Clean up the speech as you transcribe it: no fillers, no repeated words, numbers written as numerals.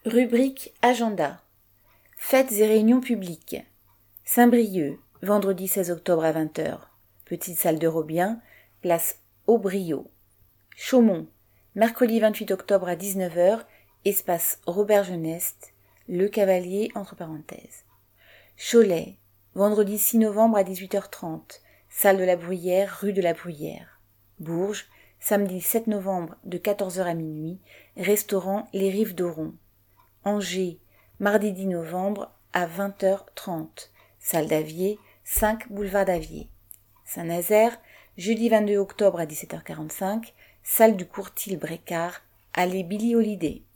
Rubrique Agenda. Fêtes et réunions publiques. Saint-Brieuc, vendredi 16 octobre à 20h. Petite salle de Robien, place Aubriot. Chaumont, mercredi 28 octobre à 19h, espace Robert Geneste, Le Cavalier entre parenthèses. Cholet, vendredi 6 novembre à 18h30, salle de la Bruyère, rue de la Bruyère. Bourges, samedi 7 novembre de 14h à minuit, restaurant Les Rives d'Oron. Angers, mardi 10 novembre à 20h30, salle d'Avier, 5 boulevard d'Avier. Saint-Nazaire, jeudi 22 octobre à 17h45, salle du Courtil Brécard, allée Billy Holiday.